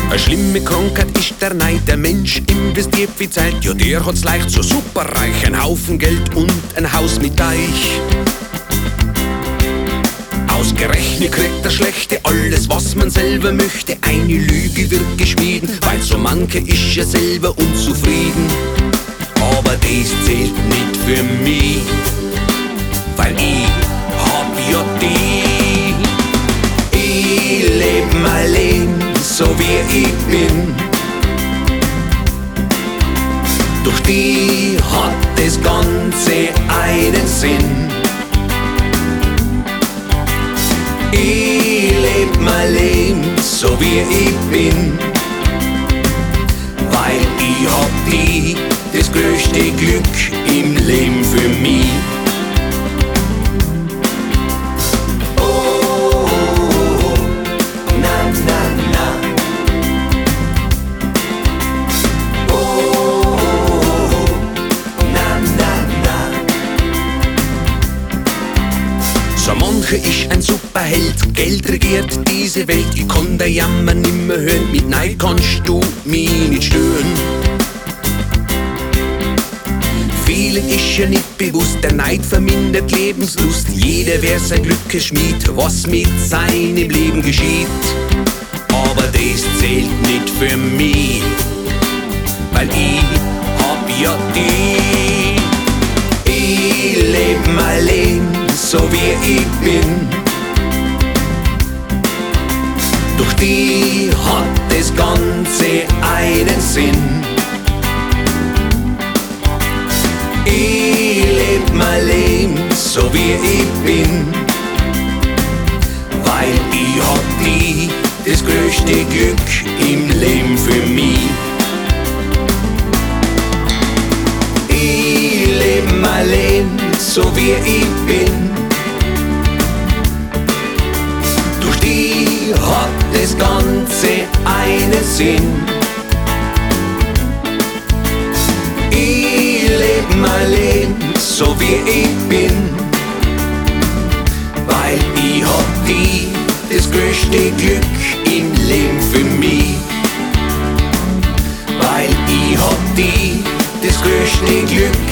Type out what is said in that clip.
Eine schlimme Krankheit ist der Neid. Der Mensch investiert viel Zeit, ja der hat's leicht, so superreich. Ein Haufen Geld und ein Haus mit Deich. Ausgerechnet kriegt der Schlechte alles, was man selber möchte. Eine Lüge wird geschmieden, weil so manche ist ja selber unzufrieden. Aber das zählt nicht für mich, weil ich hab ja die. Ich leb mein Leben so wie ich bin. Durch die hat das Ganze einen Sinn. Ich leb mein Leben so wie ich bin, weil ich hab die, das größte Glück im Leben für mich. Oh, na, na, na. Oh, na, na, na. So manche ist ein Superheld, Geld regiert diese Welt. Ich kann der Jammer nimmer hören, mit Neid kannst du mich nicht stören. Vielen ist ja nicht bewusst, der Neid vermindert Lebenslust. Jeder wär sein Glückes Schmied, was mit seinem Leben geschieht. Aber das zählt nicht für mich, weil ich hab ja die. Ich leb mein Leben so wie ich bin. Durch die hat das Ganze einen Sinn. Ich leb mein Leben so wie ich bin, weil ich hab die, das größte Glück im Leben für mich. Ich leb mein Leben so wie ich bin. Durch die hat das Ganze einen Sinn. Ich leb mein Leben so wie ich bin, weil ich hab die, das größte Glück im Leben für mich. Weil ich hab die, das größte Glück